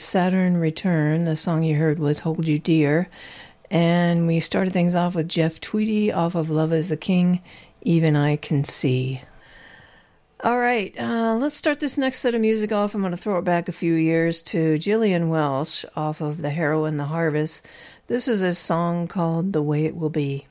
Saturn Return. The song you heard was Hold You Dear. And we started things off with Jeff Tweedy off of Love is the King, Even I Can See. All right, let's start this next set of music off. I'm going to throw it back a few years to Gillian Welch off of The Harrow and the Harvest. This is a song called The Way It Will Be.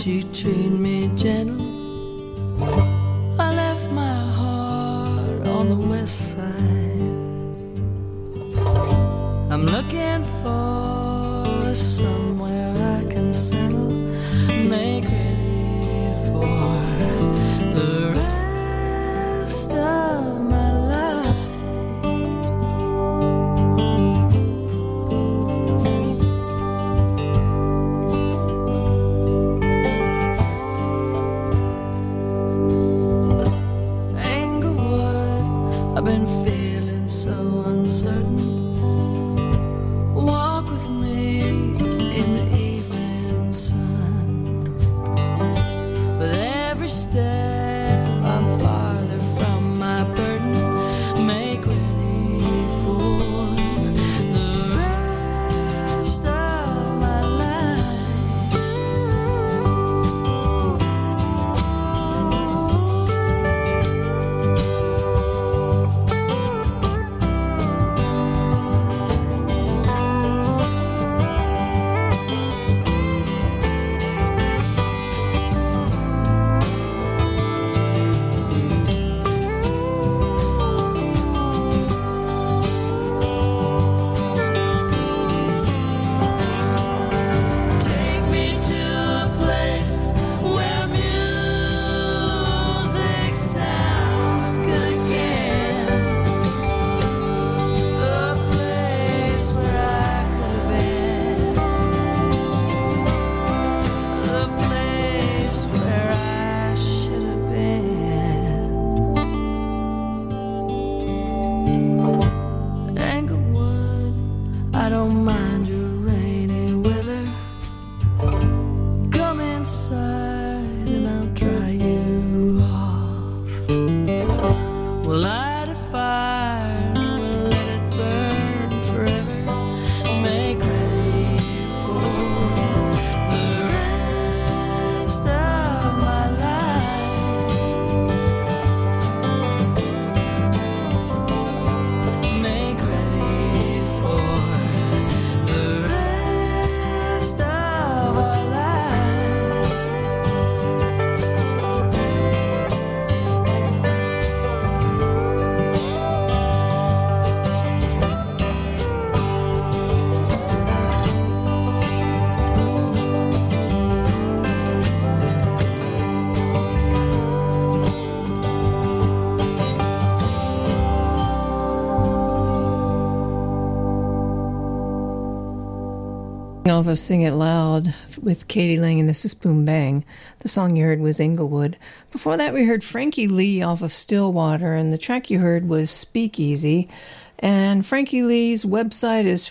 she treat me gentle. I left my heart on the west side. I'm looking for somewhere I can settle, make ready for the rest of my life. Englewood, I've been feeling so uncertain. Walk with me in the evening sun. With every step I'm farther from my burden. Make ready for the rest of my life. Take me to a place where music sounds good again. A place where I could have been. The place where I should have been. Englewood, I don't mind your rainy weather. Come inside and I'll dry you off. We'll light a fire, we'll let it burn forever. Make ready for the rest of my life. Make ready for the rest of our lives. Off of Sing It Loud with Katie Lang, and this is Boom Bang. The song you heard was Englewood. Before that, we heard Frankie Lee off of Stillwater, and the track you heard was Speakeasy. And Frankie Lee's website is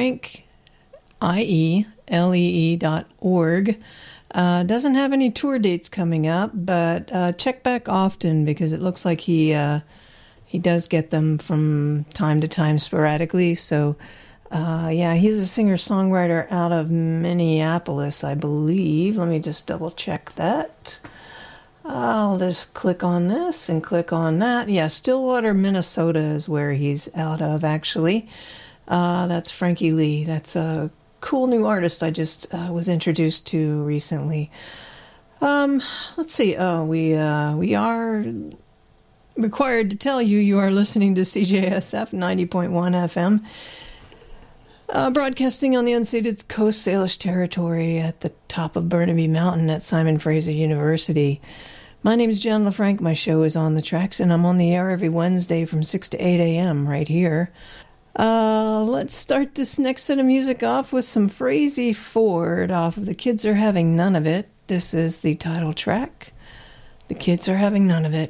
frankielee.org. Doesn't have any tour dates coming up, but check back often because it looks like he does get them from time to time sporadically. So yeah, he's a singer-songwriter out of Minneapolis, I believe. Let me just double-check that. I'll just click on this and click on that. Yeah, Stillwater, Minnesota is where he's out of, actually. That's Frankie Lee. That's a cool new artist I just was introduced to recently. Let's see. Oh, we are required to tell you are listening to CJSF 90.1 FM. Broadcasting on the unceded Coast Salish territory at the top of Burnaby Mountain at Simon Fraser University. My name is Jen LaFranc. My show is On the Tracks, and I'm on the air every Wednesday from 6 to 8 a.m. right here. Let's start this next set of music off with some Frazee Ford off of The Kids Are Having None of It. This is the title track. The Kids Are Having None of It.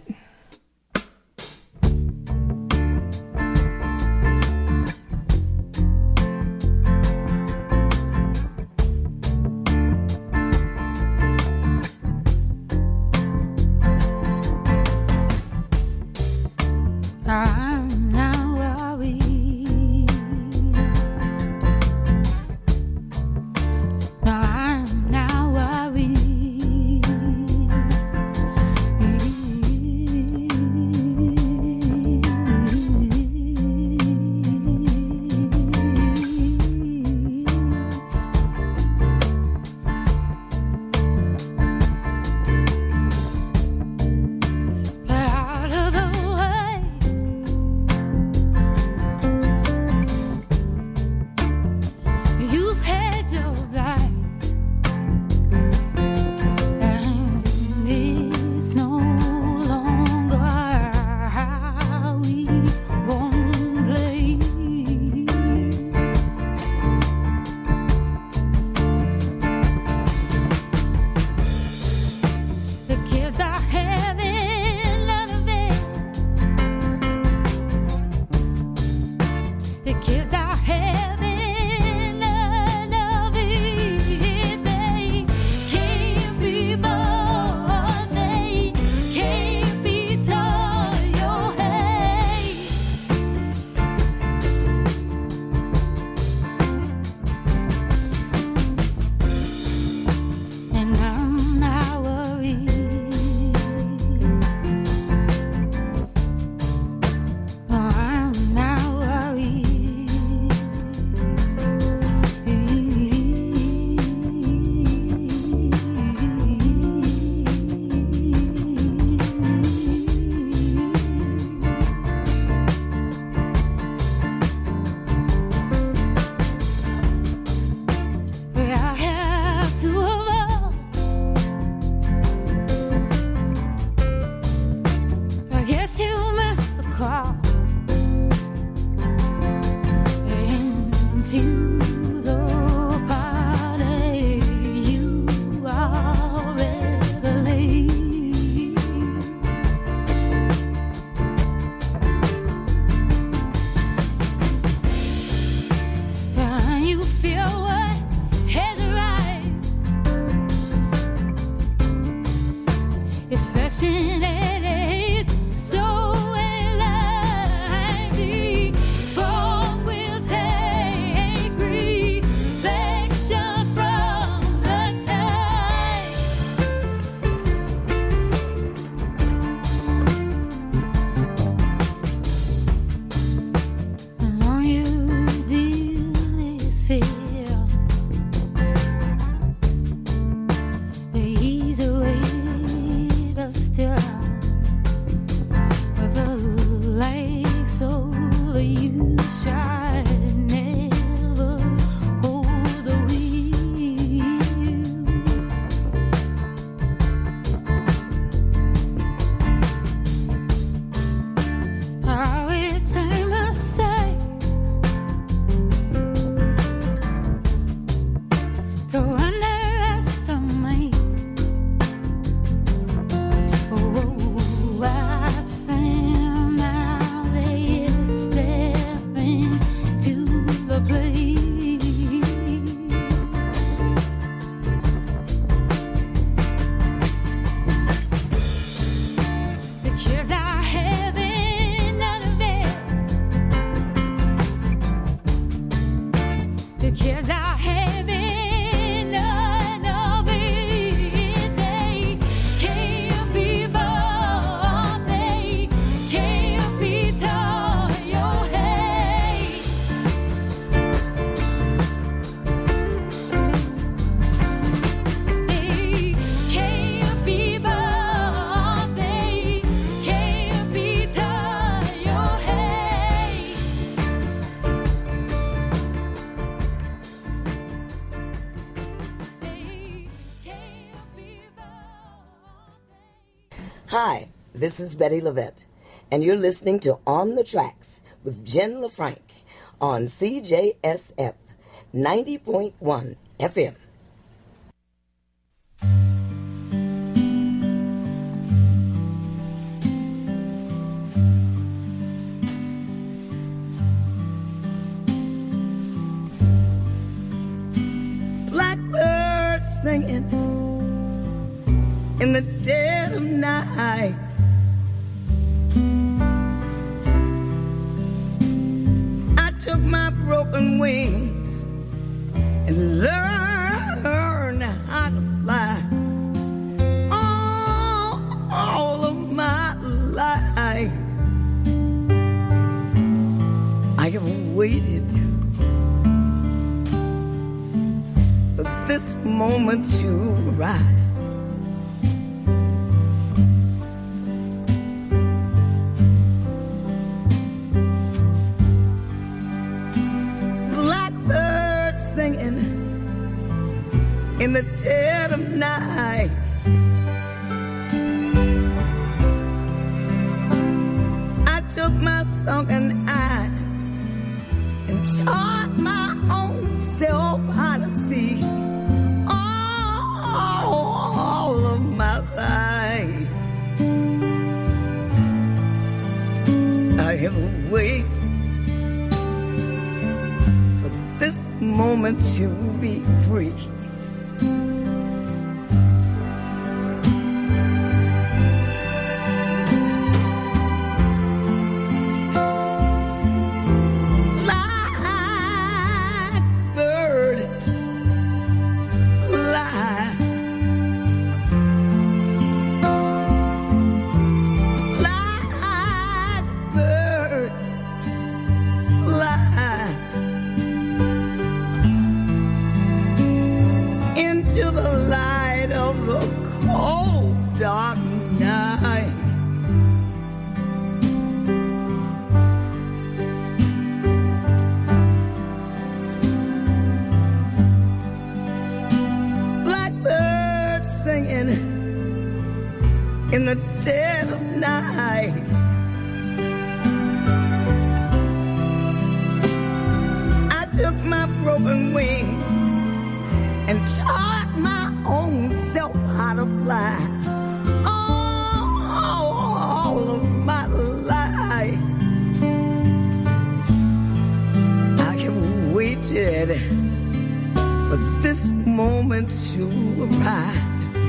I'm now worried. Now I'm now worried. Hi, this is Betty Levette, and you're listening to On the Tracks with Jen LaFranc on CJSF 90.1 FM. Blackbird singing in the dead of night. I took my broken wings and learned how to fly. All of my life I have waited for this moment to rise. Blackbird singing in the dead of night. I took my sunken eyes and taught my own self how to see. All of my life I have waited for this moment to be free. Dark night. Blackbird singing in the dead of night. I took my broken wings and taught my own self how to fly. All of my life I have waited for this moment to arrive.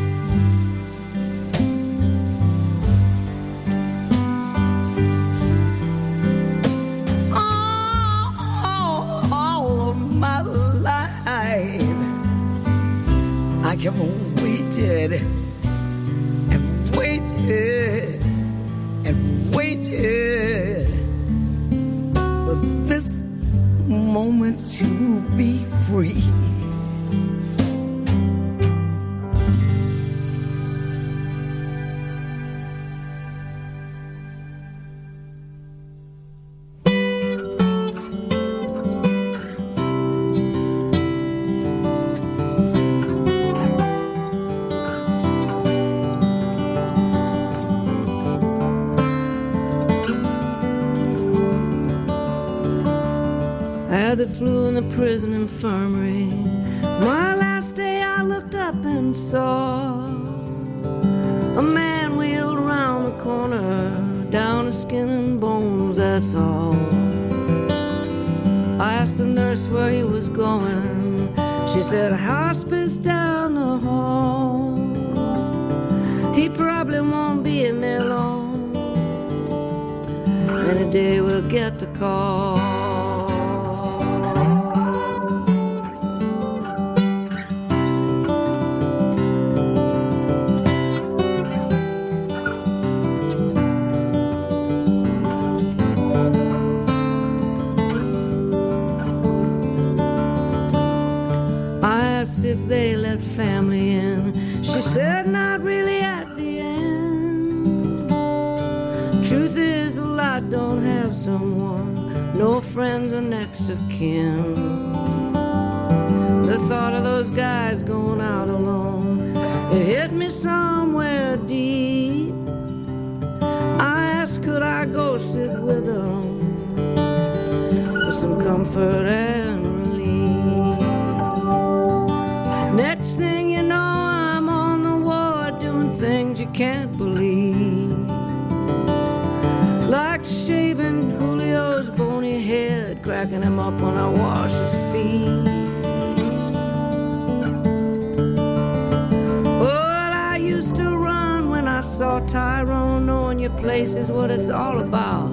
All of my life I have waited and waited and waited for this moment to be free. The flu in the prison infirmary. My last day I looked up and saw a man wheeled around the corner, down to skin and bones, that's all. I asked the nurse where he was going. She said a hospice down the hall. He probably won't be in there long. Any day we'll get the call. If they let family in, she said not really at the end. Truth is a lot don't have someone, no friends or next of kin. The thought of those guys going out alone, it hit me somewhere deep. comfort and relief. Next thing you know, I'm on the ward doing things you can't believe, like shaving Julio's bony head, cracking him up when I wash his feet. Well, I used to run when I saw Tyrone, knowing your place is what it's all about.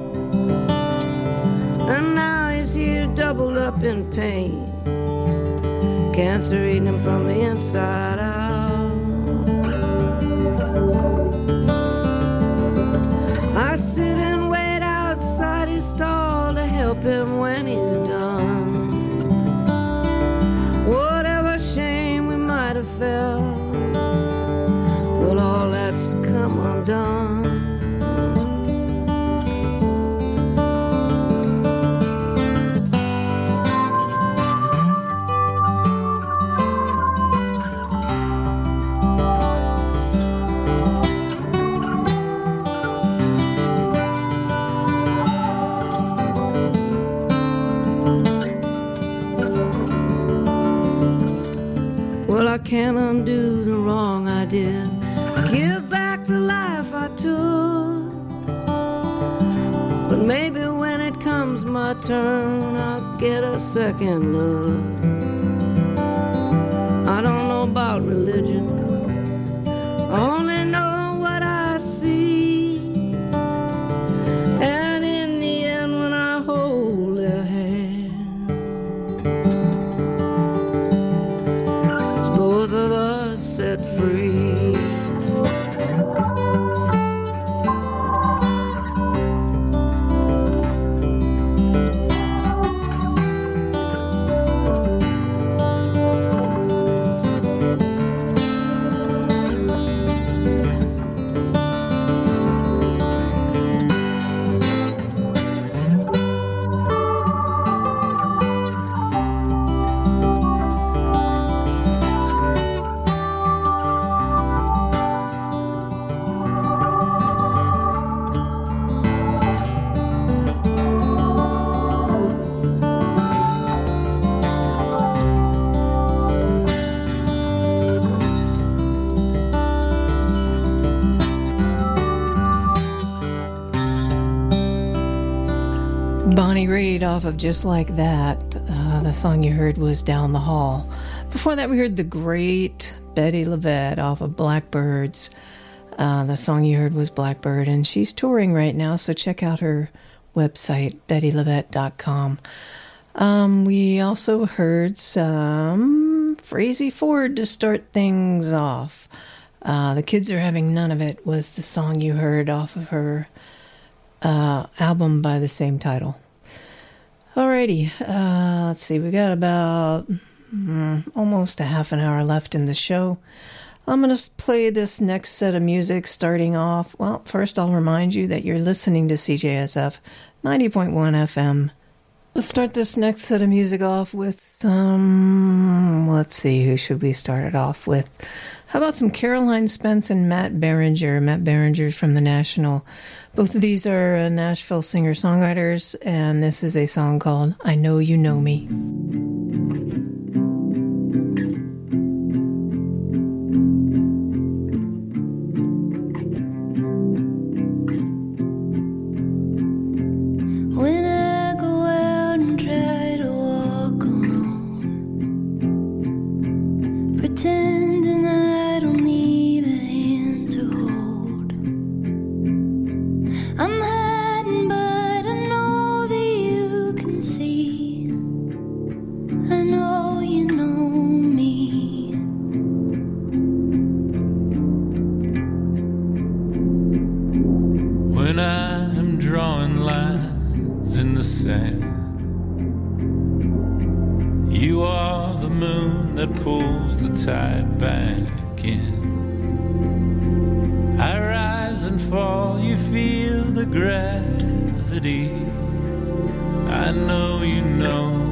And now he's here doubled up in pain, cancer eating him from the inside out. I sit and wait outside his stall to help him when he's done. Whatever shame we might have felt, well, all that's come undone. I can't undo the wrong I did, give back the life I took. But maybe when it comes my turn, I'll get a second look. I don't know about religion, only know what I see. And in the end, when I hold their hand, both of us set free. Bonnie Raitt off of Just Like That. The song you heard was Down the Hall. Before that, we heard the great Bettye LaVette off of Blackbirds. The song you heard was Blackbird, and she's touring right now, so check out her website, BettyLaVette.com. We also heard some Frazey Ford to start things off. The Kids Are Having None of It was the song you heard off of her album by the same title. Alrighty, let's see, we got about almost a half an hour left in the show. I'm going to play this next set of music starting off. Well, first I'll remind you that you're listening to CJSF 90.1 FM. Let's start this next set of music off with some... Let's see, who should we start it off with? How about some Caroline Spence and Matt Berringer? Matt Berringer's from The National. Both of these are Nashville singer-songwriters, and this is a song called I Know You Know Me. When I go out and try to walk alone, pretending I don't need a hand to hold, I'm hiding, but I know that you can see. I know you know me. When I'm drawing lines in the sand, you are the moon that pulls the tide back in. I rise and fall, you feel the gravity. I know you know